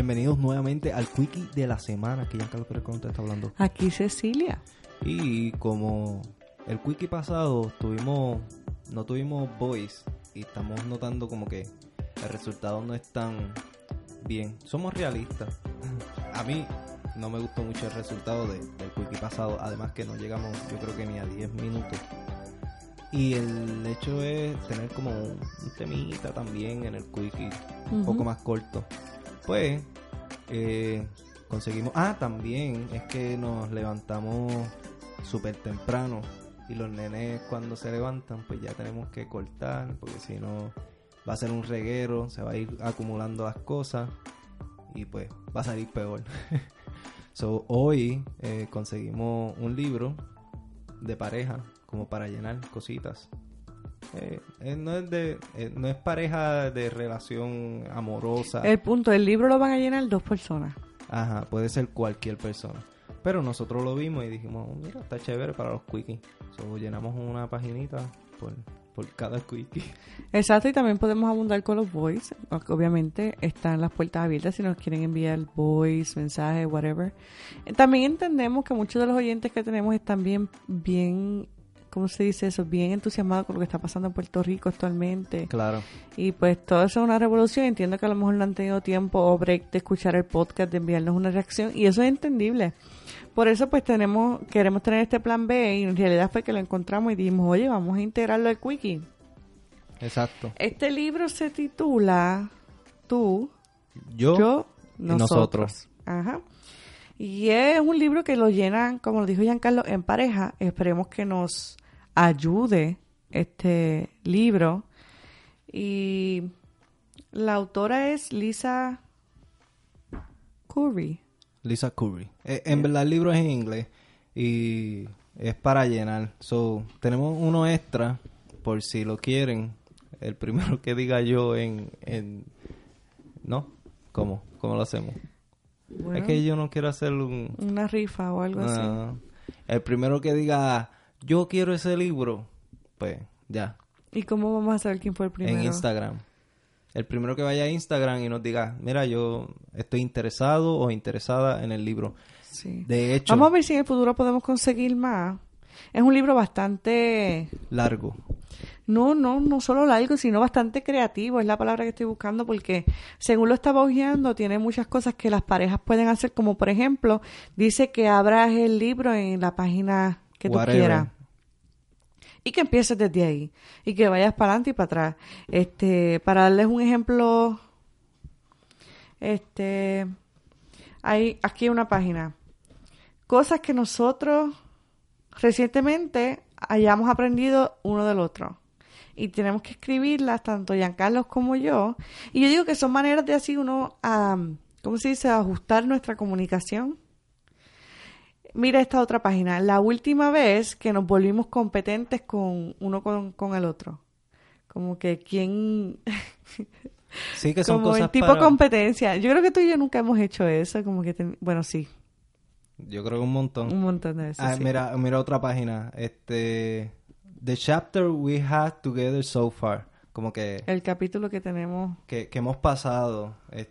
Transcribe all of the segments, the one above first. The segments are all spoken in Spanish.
bienvenidos nuevamente al Quickie de la semana, que Giancarlo Pérez Colón te está hablando. Aquí Cecilia. Y como el Quickie pasado no tuvimos voice y estamos notando como que el resultado no es tan bien. Somos realistas. A mí no me gustó mucho el resultado del Quickie pasado, además que no llegamos yo creo que ni a 10 minutos. Y el hecho es tener como un temita también en el Quickie, un poco más corto. Pues conseguimos... también es que nos levantamos súper temprano y los nenes cuando se levantan pues ya tenemos que cortar, porque si no va a ser un reguero, se va a ir acumulando las cosas y pues va a salir peor. Hoy conseguimos un libro de pareja como para llenar cositas. No es pareja de relación amorosa. El punto, el libro lo van a llenar 2 personas. Ajá, puede ser cualquier persona. Pero nosotros lo vimos y dijimos, mira, está chévere para los quickies. Llenamos una paginita por cada quickie. Exacto, y también podemos abundar con los voice. Obviamente están las puertas abiertas si nos quieren enviar voice, mensaje, whatever. También entendemos que muchos de los oyentes que tenemos están bien, ¿cómo se dice eso? Bien entusiasmados con lo que está pasando en Puerto Rico actualmente. Claro. Y pues todo eso es una revolución. Entiendo que a lo mejor no han tenido tiempo o break de escuchar el podcast, de enviarnos una reacción, y eso es entendible. Por eso pues queremos tener este plan B, y en realidad fue que lo encontramos y dijimos, oye, vamos a integrarlo al Quickie. Exacto. Este libro se titula Tú, yo nosotros. Ajá. Y es un libro que lo llenan, como lo dijo Giancarlo, en pareja. Esperemos que nos ayude este libro. Y la autora es Lisa Curry. Lisa Curry. En verdad el libro es en inglés y es para llenar. Tenemos uno extra por si lo quieren. El primero que diga yo ¿no? ¿Cómo lo hacemos? Bueno, es que yo no quiero hacer una rifa o algo así. El primero que diga, yo quiero ese libro, pues ya. ¿Y cómo vamos a saber quién fue el primero? En Instagram. El primero que vaya a Instagram y nos diga, mira, yo estoy interesado o interesada en el libro. Sí. De hecho... Vamos a ver si en el futuro podemos conseguir más. Es un libro bastante... largo. No solo largo, sino bastante creativo, es la palabra que estoy buscando, porque según lo estaba hojeando, tiene muchas cosas que las parejas pueden hacer, como por ejemplo, dice que abras el libro en la página que tú quieras y que empieces desde ahí y que vayas para adelante y para atrás. Para darles un ejemplo, hay aquí una página, cosas que nosotros recientemente hayamos aprendido uno del otro. Y tenemos que escribirlas, tanto Giancarlo como yo. Y yo digo que son maneras de así uno, ¿cómo se dice? Ajustar nuestra comunicación. Mira esta otra página. La última vez que nos volvimos competentes con el otro. Como que quién... Sí, que son como cosas el tipo competencia. Yo creo que tú y yo nunca hemos hecho eso. Como que... Bueno, sí. Yo creo que un montón. Un montón de veces, sí. Mira otra página. The chapter we had together so far. Como que... el capítulo que tenemos... Que hemos pasado.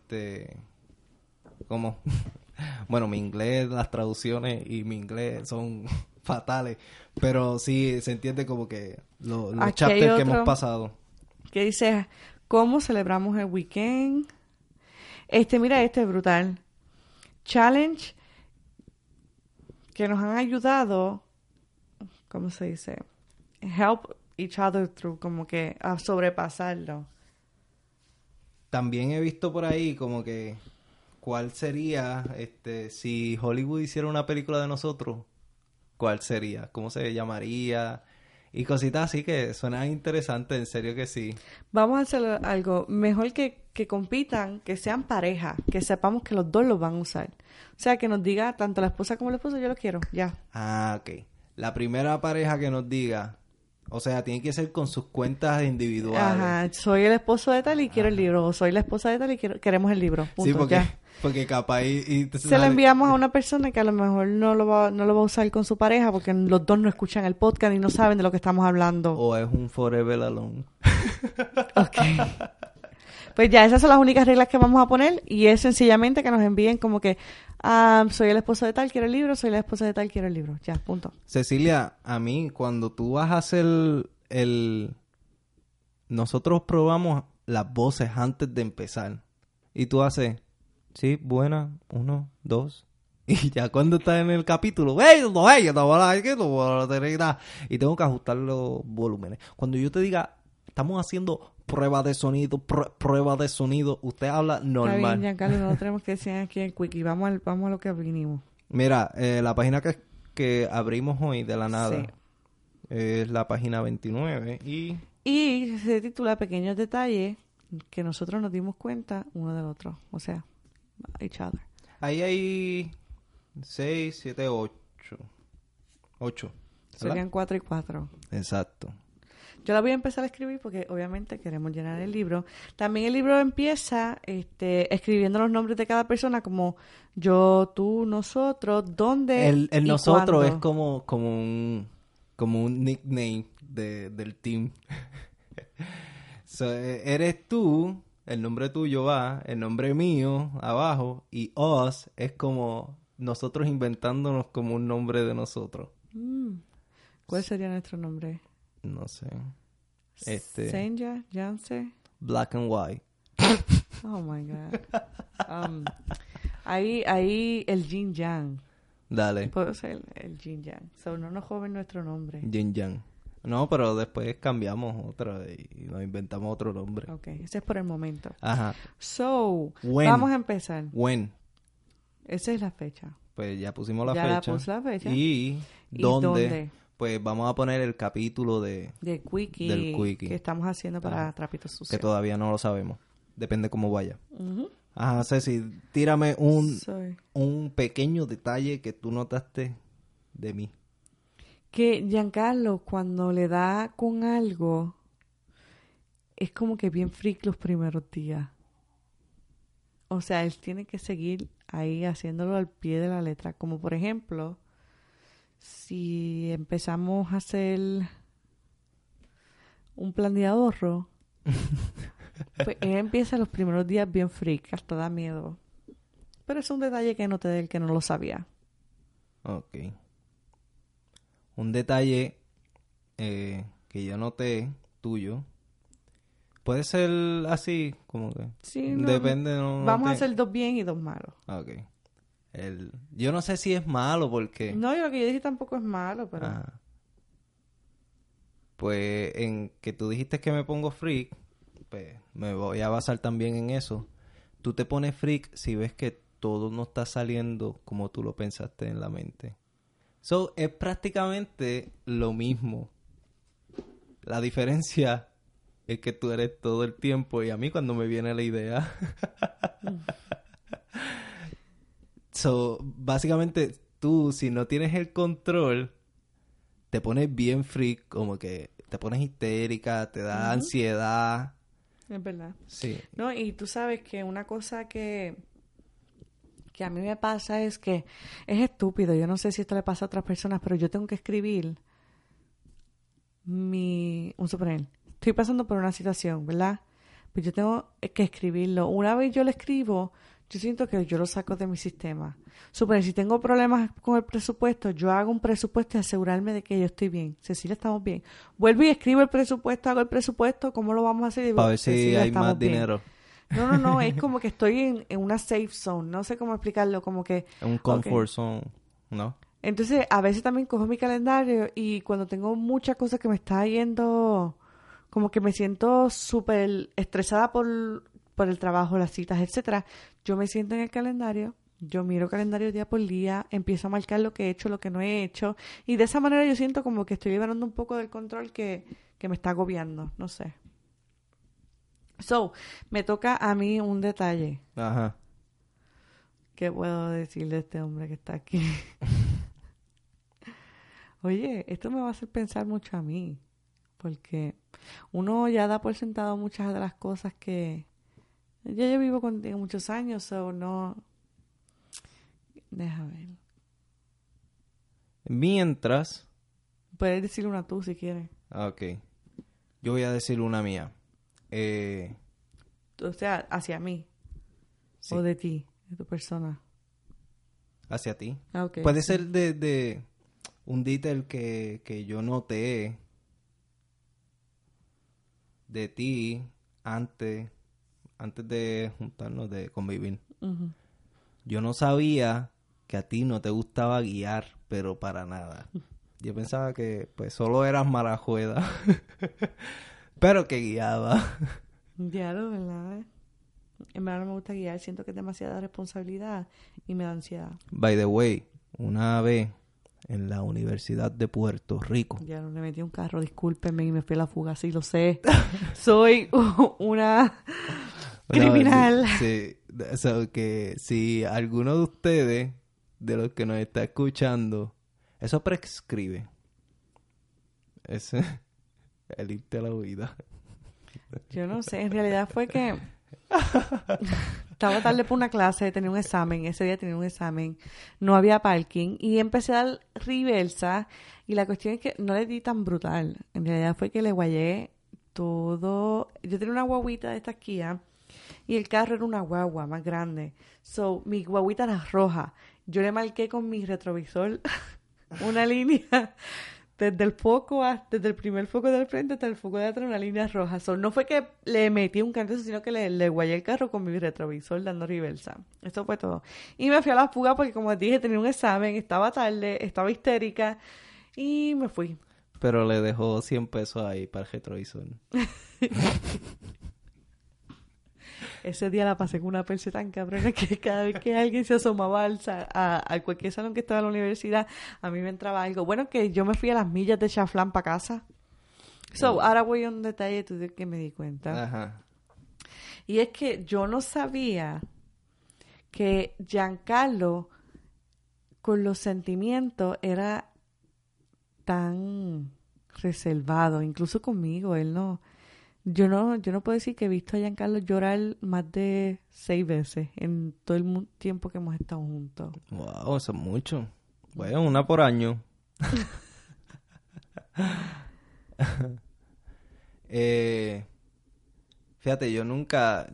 Como... Bueno, mi inglés, las traducciones y mi inglés son fatales. Pero sí, se entiende como que los chapters que hemos pasado. Que dice, ¿cómo celebramos el weekend? Mira, es brutal. Challenge que nos han ayudado, ¿cómo se dice? Help each other through, como que a sobrepasarlo. También he visto por ahí como que ¿cuál sería si Hollywood hiciera una película de nosotros? ¿Cuál sería? ¿Cómo se llamaría? Y cositas así que suenan interesantes, en serio que sí. Vamos a hacer algo mejor que compitan, que sean pareja, que sepamos que los dos los van a usar. O sea, que nos diga tanto la esposa como el esposo, yo lo quiero, ya. Ok. La primera pareja que nos diga, o sea, tiene que ser con sus cuentas individuales. Ajá, soy el esposo de tal y quiero el libro, o soy la esposa de tal y queremos el libro. Punto, sí, porque capaz se lo enviamos a una persona que a lo mejor no lo va a usar con su pareja porque los dos no escuchan el podcast y no saben de lo que estamos hablando. O es un forever alone. Ok. Pues ya, esas son las únicas reglas que vamos a poner y es sencillamente que nos envíen como que soy el esposo de tal, quiero el libro, soy la esposa de tal, quiero el libro. Ya, punto. Cecilia, a mí cuando tú vas a hacer nosotros probamos las voces antes de empezar. Y tú haces, sí, buena, 1, 2. Y ya cuando estás en el capítulo, y tengo que ajustar los volúmenes. Cuando yo te diga, estamos haciendo prueba de sonido, usted habla Está bien, normal. Giancarlo, no tenemos que decir aquí en Quickie. Vamos a lo que vinimos. Mira, la página que abrimos hoy de la nada Sí. es la página 29 Y se titula Pequeños Detalles que nosotros nos dimos cuenta uno del otro. O sea, each other. ahí hay 6, 7, 8. 8. Serían 4 y 4. Exacto. Yo la voy a empezar a escribir porque obviamente queremos llenar el libro. También el libro empieza escribiendo los nombres de cada persona como yo, tú, nosotros, dónde El y nosotros es cuándo. como un nickname del team. So, eres tú, el nombre tuyo va, el nombre mío abajo y us es como nosotros inventándonos como un nombre de nosotros. ¿Cuál sería nuestro nombre? No sé. Senja, Yance. Black and white. Oh my God. Ahí el Yin Yang. Dale. Puedo ser el Yin Yang. So, no nos joven nuestro nombre. Yin Yang. No, pero después cambiamos otro y nos inventamos otro nombre. Ok, ese es por el momento. Ajá. So, When. vamos a empezar. When. Esa es la fecha. Pues ya pusimos la Ya fecha. la puse la fecha. Y ¿Y dónde. dónde? Pues vamos a poner el capítulo Del Quickie, del Quickie. que estamos haciendo para Trapitos que Sucios. todavía no lo sabemos. Depende cómo vaya. Ujú. Ajá, Ceci, tírame Soy. un pequeño detalle que tú notaste de mí. Que Giancarlo, cuando le da con algo, es como que bien freak los primeros días. O sea, él tiene que seguir ahí haciéndolo al pie de la letra. Como por ejemplo, si empezamos a hacer un plan de ahorro, pues él empieza los primeros días bien freak, hasta da miedo. Pero es un detalle que noté del que no lo sabía. Ok. Un detalle que yo noté tuyo. Puede ser así, como que... Sí, no, depende. No vamos a te- hacer 2 bien y 2 malos. Ok. Yo no sé si es malo porque... No, yo lo que yo dije tampoco es malo, pero... Ajá. Pues en que tú dijiste que me pongo freak, pues me voy a basar también en eso. Tú te pones freak si ves que todo no está saliendo como tú lo pensaste en la mente. So, es prácticamente lo mismo. La diferencia es que tú eres todo el tiempo y a mí cuando me viene la idea. So, básicamente tú, si no tienes el control, te pones bien freak, como que te pones histérica, te da ansiedad. Es verdad. Sí. No, y tú sabes que una cosa que a mí me pasa es que es estúpido. Yo no sé si esto le pasa a otras personas, pero yo tengo que escribir un suponer, estoy pasando por una situación, ¿verdad? Pues yo tengo que escribirlo. Una vez yo lo escribo, yo siento que yo lo saco de mi sistema. Suponer, si tengo problemas con el presupuesto, yo hago un presupuesto y asegurarme de que yo estoy bien. Cecilia, estamos bien. Vuelvo y escribo el presupuesto, hago el presupuesto, ¿cómo lo vamos a hacer? Y digo, Para ver si Cecilia, hay estamos más bien. dinero. No, es como que estoy en una safe zone. No sé cómo explicarlo, como que... Un comfort zone, ¿no? Entonces, a veces también cojo mi calendario y cuando tengo muchas cosas que me está yendo, como que me siento súper estresada por el trabajo, las citas, etcétera, yo me siento en el calendario, yo miro el calendario día por día, empiezo a marcar lo que he hecho, lo que no he hecho, y de esa manera yo siento como que estoy liberando un poco del control que me está agobiando, no sé. So, me toca a mí un detalle. Ajá. ¿Qué puedo decir de este hombre que está aquí? Oye, esto me va a hacer pensar mucho a mí, porque uno ya da por sentado muchas de las cosas que... Yo vivo contigo muchos años, o no... Déjame ver. Mientras... Puedes decir una tú si quieres. Ok. Yo voy a decir una mía. O sea, hacia mí. Sí. O de ti, de tu persona. Hacia ti. Ah, ok. Puede sí. ser de un detail que yo noté de ti antes de juntarnos, de convivir. Ujú. Yo no sabía que a ti no te gustaba guiar, pero para nada. Yo pensaba que pues solo eras marajuela, pero que guiaba. Diablo, ¿verdad? En verdad no me gusta guiar. Siento que es demasiada responsabilidad y me da ansiedad. By the way, una vez en la Universidad de Puerto Rico, Ya no le metí un carro, discúlpenme y me fui a la fuga, sí lo sé. Soy una criminal. Sí, so que si alguno de ustedes, de los que nos está escuchando, eso prescribe. Ese, el irte a la huida. Yo no sé, en realidad fue que estaba tarde por una clase, tenía un examen, ese día tenía un examen, no había parking y empecé a dar reversa y la cuestión es que no le di tan brutal, en realidad fue que le guayé todo, yo tenía una guaguita de esta Kia y el carro era una guagua más grande, so mi guaguita era roja, yo le marqué con mi retrovisor una línea desde el primer foco del frente hasta el foco de atrás, una línea roja. So, no fue que le metí un cantazo, sino que le guayé el carro con mi retrovisor dando reversa. Eso fue todo. Y me fui a la fuga porque, como dije, tenía un examen, estaba tarde, estaba histérica y me fui. Pero le dejó 100 pesos ahí para el retrovisor. Ese día la pasé con una perse tan cabrona que cada vez que alguien se asomaba a cualquier salón que estaba en la universidad, a mí me entraba algo. Bueno, que yo me fui a las millas de Chaflán para casa. So, ahora voy a un detalle tú de que me di cuenta. Ajá. Y es que yo no sabía que Giancarlo con los sentimientos era tan reservado, incluso conmigo, él no. Yo no puedo decir que he visto a Giancarlo llorar más de 6 veces en todo el tiempo que hemos estado juntos. Wow, eso es mucho. Bueno, una por año. Fíjate, yo nunca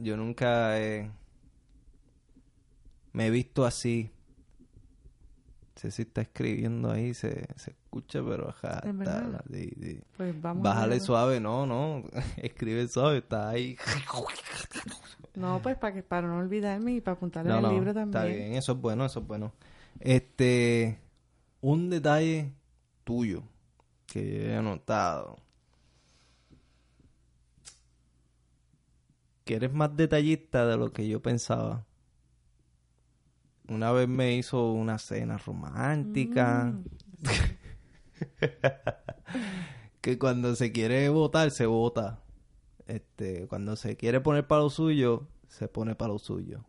me he visto así. No sé si está escribiendo ahí, se escucha, pero ajá, ¿En verdad? sí. Pues vamos Bájale a ver. suave, no, escribe suave, está ahí. No, pues para no olvidarme y para apuntarle en el libro también. Está bien, eso es bueno. Un detalle tuyo que yo he notado. Que eres más detallista de lo que yo pensaba. Una vez me hizo una cena romántica. Que cuando se quiere votar, se vota. Cuando se quiere poner para lo suyo, se pone para lo suyo.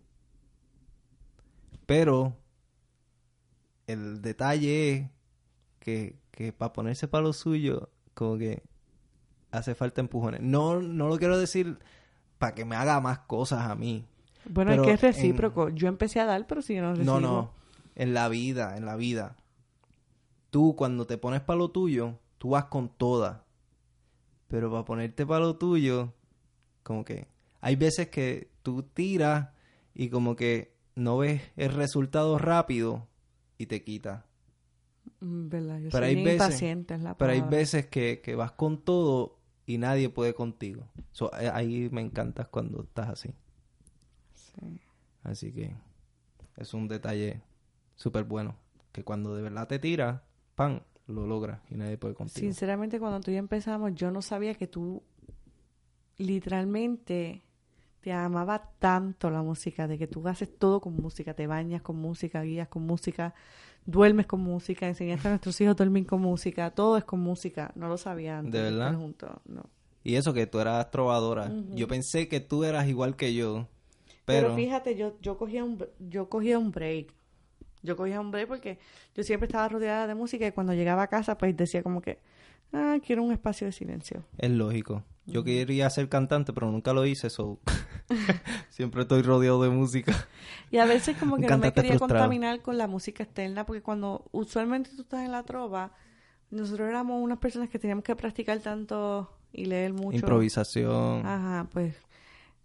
Pero el detalle es que para ponerse para lo suyo, como que hace falta empujones. No lo quiero decir para que me haga más cosas a mí. Bueno, Pero es que es recíproco. Yo empecé a dar, pero si yo no recibo. No. En la vida. Tú, cuando te pones para lo tuyo, tú vas con toda. Pero para ponerte para lo tuyo, como que hay veces que tú tiras y como que no ves el resultado rápido y te quita. ¿Verdad? Yo Pero soy hay bien veces- impaciente, es la Pero hay palabra. veces que vas con todo y nadie puede contigo. Ahí me encantas cuando estás así. Sí. Así que es un detalle súper bueno. Que cuando de verdad te tiras, ¡pam!, lo logras y nadie puede contigo. Sinceramente, cuando tú y yo empezamos, yo no sabía que tú literalmente te amaba tanto la música, de que tú haces todo con música, te bañas con música, guías con música, duermes con música, enseñaste a nuestros hijos a dormir con música, todo es con música. No lo sabía antes ¿De verdad? estar juntos, no. Y eso que tú eras trovadora. Ujú. Yo pensé que tú eras igual que yo. Pero fíjate, yo cogía un break. Yo cogía un break porque yo siempre estaba rodeada de música y cuando llegaba a casa pues decía como que, quiero un espacio de silencio. Es lógico. Yo quería ser cantante, pero nunca lo hice, so siempre estoy rodeado de música. Y a veces como Un que no me cantante quería frustrado. contaminar con la música externa porque cuando usualmente tú estás en la trova, nosotros éramos unas personas que teníamos que practicar tanto y leer mucho. Improvisación. Ajá, pues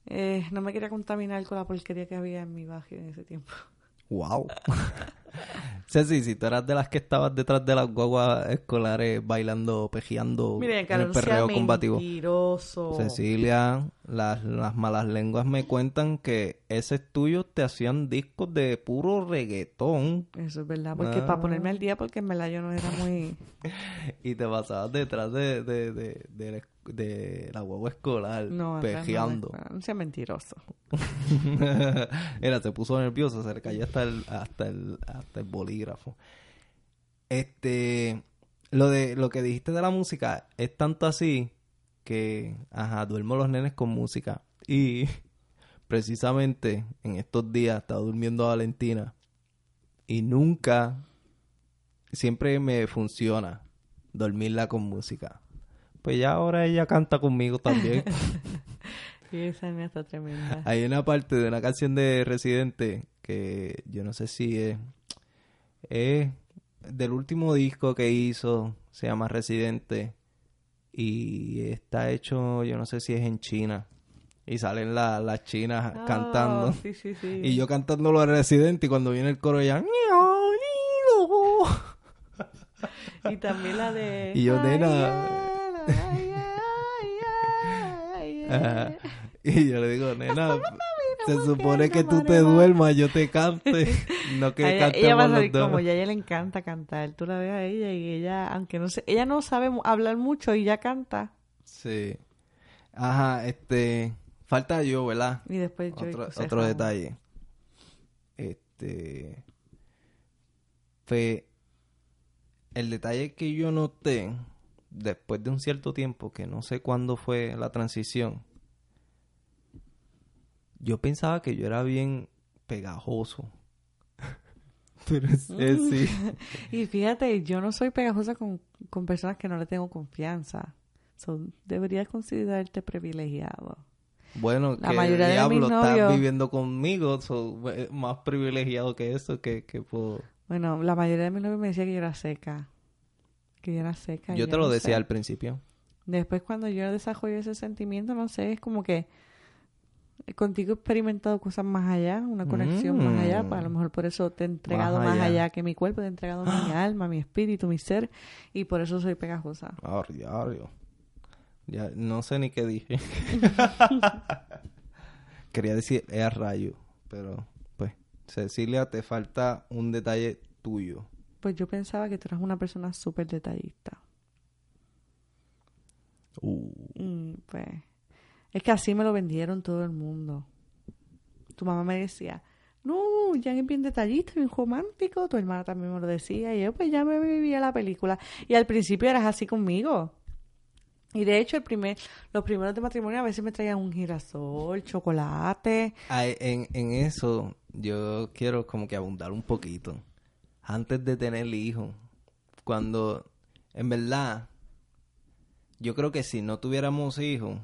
No me quería contaminar con la porquería que había en mi barrio en ese tiempo. Wow. Ceci, si tú eras de las que estabas detrás de las guaguas escolares bailando, pejeando Miren, en el Carol, sea perreo combativo. mentiroso. Cecilia, las malas lenguas me cuentan que ese tuyo te hacían discos de puro reggaetón. Eso es verdad, porque para ponerme al día, porque en verdad yo no era muy... Y te pasabas detrás de la guagua escolar, No, pejeando. no sea mentiroso. Era, se puso nervioso, se le cayó hasta el bolígrafo. Lo que dijiste de la música es tanto así que, duermo los nenes con música. Y precisamente en estos días estaba durmiendo Valentina y siempre me funciona dormirla con música. Pues ya ahora ella canta conmigo también. Y esa niña está tremenda. Hay una parte de una canción de Residente que yo no sé si es del último disco que hizo, se llama Residente y está hecho, yo no sé si es en China y salen las chinas cantando Sí. y yo cantándolo a Residente y cuando viene el coro ya y también la de... y yo nena y yo le digo, nena, se supone que tú te duermas, yo te cante, no que cantemos ella va a los salir dos. como ya a ella le encanta cantar. Tú la ves a ella y ella, aunque no sé, ella no sabe hablar mucho y ya canta. Sí. Falta yo, ¿verdad? Y después yo... Otro detalle. Fue el detalle que yo noté después de un cierto tiempo, que no sé cuándo fue la transición. Yo pensaba que yo era bien pegajoso. Pero sí. Y fíjate, yo no soy pegajosa con personas que no le tengo confianza. Deberías considerarte privilegiado. Bueno, la que mayoría el diablo de mis está novios, viviendo conmigo, más privilegiado que eso, que puedo... Bueno, la mayoría de mis novios me decía que yo era seca. Yo te lo decía al principio. Después cuando yo desarrollo ese sentimiento, no sé, es como que contigo he experimentado cosas más allá, una conexión más allá, pues a lo mejor por eso te he entregado más allá que mi cuerpo, te he entregado mi alma, mi espíritu, mi ser, y por eso soy pegajosa. Diario. Ya no sé ni qué dije. Quería decir a rayo, pero pues Cecilia, te falta un detalle tuyo. Pues yo pensaba que tú eras una persona súper detallista. Pues es que así me lo vendieron todo el mundo. Tu mamá me decía, no, Jan es bien detallista, bien romántico. Tu hermana también me lo decía. Y yo pues ya me vivía la película. Y al principio eras así conmigo. Y de hecho los primeros de matrimonio a veces me traían un girasol, chocolate. En eso yo quiero como que abundar un poquito. Antes de tener hijos, cuando en verdad yo creo que si no tuviéramos hijos,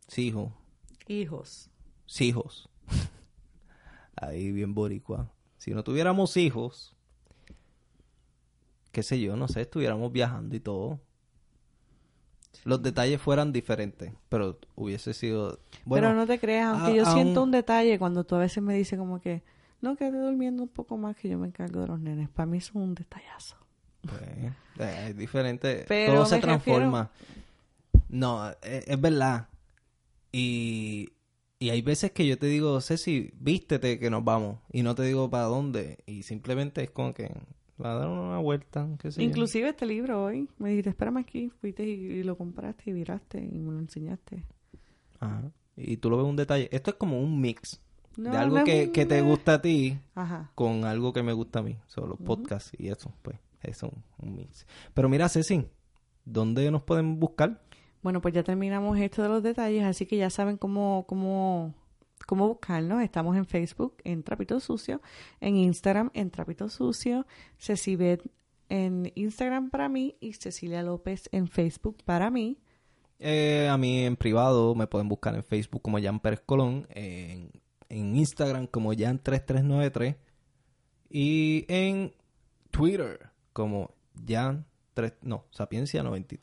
ahí bien boricua, si no tuviéramos hijos, qué sé yo, no sé, estuviéramos viajando y todo, los detalles fueran diferentes, pero hubiese sido bueno. Pero no te creas, aunque yo siento un detalle cuando tú a veces me dices como que no, quédate durmiendo un poco más que yo me encargo de los nenes. Para mí es un detallazo. Pues, es diferente. Pero todo se transforma. No, es verdad. Y hay veces que yo te digo, Ceci, vístete que nos vamos. Y no te digo para dónde. Y simplemente es como que va a dar una vuelta. Qué sé yo. Inclusive este libro hoy, me dijiste, espérame aquí. Fuiste y lo compraste y viraste y me lo enseñaste. Ajá. Y tú lo ves un detalle. Esto es como un mix. No, de algo que te gusta a ti. Ajá. Con algo que me gusta a mí. Solo podcasts y eso. Pues eso, un mix. Pero mira, Ceci, ¿dónde nos pueden buscar? Bueno, pues ya terminamos esto de los detalles, así que ya saben cómo buscarnos. Estamos en Facebook, en Trapito Sucio, en Instagram, en Trapito Sucio, Cecibet en Instagram para mí y Cecilia López en Facebook para mí. A mí en privado me pueden buscar en Facebook como Jan Pérez Colón, en Instagram como Jan3393 y en Twitter como Sapiencia93.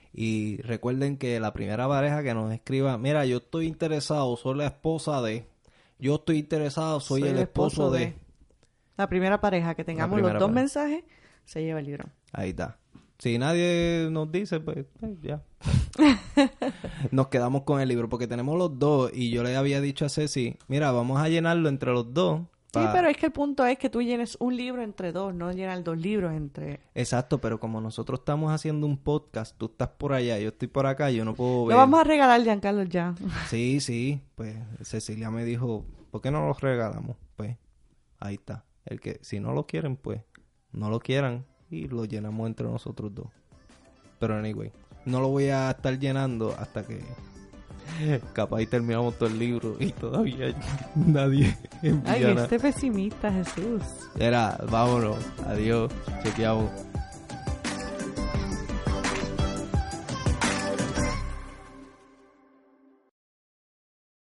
Y recuerden que la primera pareja que nos escriba, mira, yo estoy interesado, soy la esposa de... Yo estoy interesado, soy el esposo de... La primera pareja que tengamos los dos mensajes, se lleva el libro. Ahí está. Si nadie nos dice, pues ya. Nos quedamos con el libro porque tenemos los dos y yo le había dicho a Ceci, mira, vamos a llenarlo entre los dos. Sí, pero es que el punto es que tú llenes un libro entre dos, no llenar 2 libros entre... Exacto, pero como nosotros estamos haciendo un podcast, tú estás por allá, yo estoy por acá, yo no puedo ver... Lo vamos a regalar, Giancarlo, ya. Sí, pues Cecilia me dijo, ¿por qué no los regalamos? Pues ahí está. El que si no lo quieren, pues no lo quieran y lo llenamos entre nosotros dos. Pero anyway, no lo voy a estar llenando hasta que capaz y terminamos todo el libro y todavía nadie envía Ay, nada. este pesimista, Jesús. Era, vámonos, adiós, chequeamos.